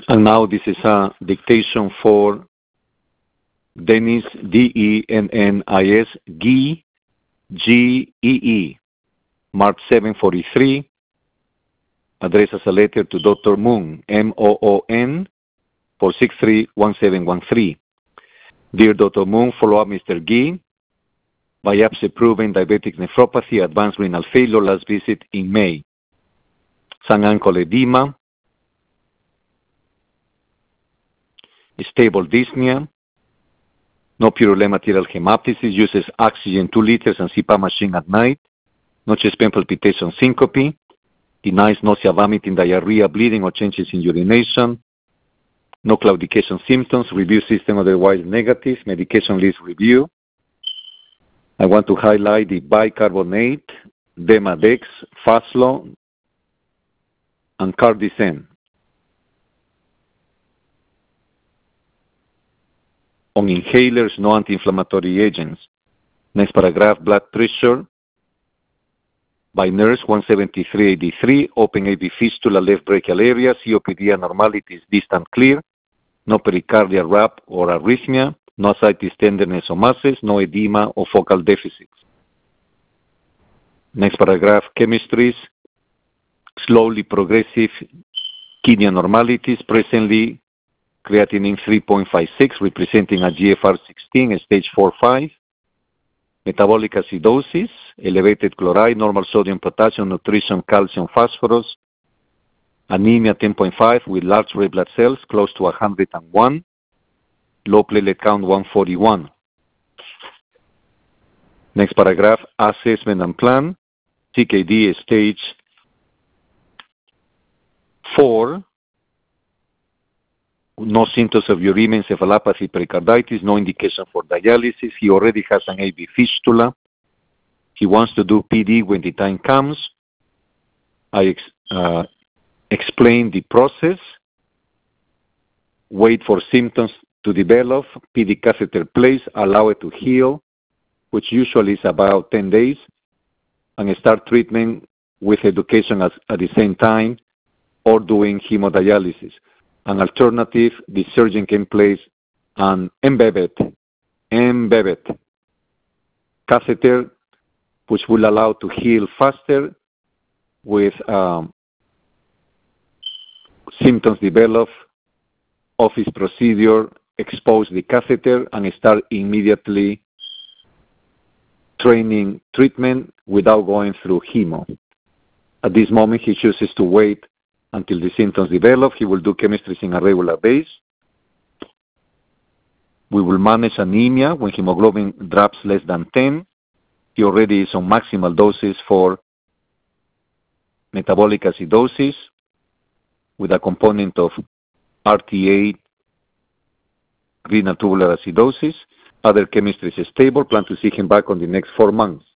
And now this is a dictation for Dennis, D-E-N-N-I-S, Gee, G-E-E, March 743, address as a letter to Dr. Moon, M-O-O-N, 463-1713. Dear Dr. Moon, follow up Mr. Gee, biopsy-proven diabetic nephropathy, advanced renal failure, last visit in May. Some ankle edema, stable dyspnea, no purulent material hemoptysis, uses oxygen 2 liters and CPAP machine at night, no chest pain, palpitation, syncope, denies nausea, vomiting, diarrhea, bleeding, or changes in urination, no claudication symptoms, review system otherwise negative, medication list review. I want to highlight the bicarbonate, Demodex, Faslo, and Cardicen. On inhalers, no anti-inflammatory agents. Next paragraph, blood pressure by nurse 173/83, open AV fistula, left brachial area, COPD abnormalities, distant clear, no pericardial rap or arrhythmia, no ascites, tenderness or masses, no edema or focal deficits. Next paragraph, chemistries, slowly progressive kidney abnormalities, presently creatinine 3.56, representing a GFR 16, stage 4-5. Metabolic acidosis, elevated chloride, normal sodium, potassium, nutrition, calcium, phosphorus. Anemia 10.5 with large red blood cells close to 101. Low platelet count 141. Next paragraph, assessment and plan. CKD stage 4. No symptoms of uremia, encephalopathy, pericarditis, no indication for dialysis. He already has an AV fistula. He wants to do PD when the time comes. I explain the process. Wait for symptoms to develop. PD catheter place, allow it to heal, which usually is about 10 days, and start treatment with education at the same time or doing hemodialysis. An alternative, the surgeon can place an embedded catheter, which will allow to heal faster with symptoms develop, office procedure, expose the catheter, and start immediately training treatment without going through hemo. At this moment, he chooses to wait until the symptoms develop. He will do chemistries in a regular base. We will manage anemia when hemoglobin drops less than 10. He already is on maximal doses for metabolic acidosis with a component of RTA, renal tubular acidosis. Other chemistry is stable. Plan to see him back on the next 4 months.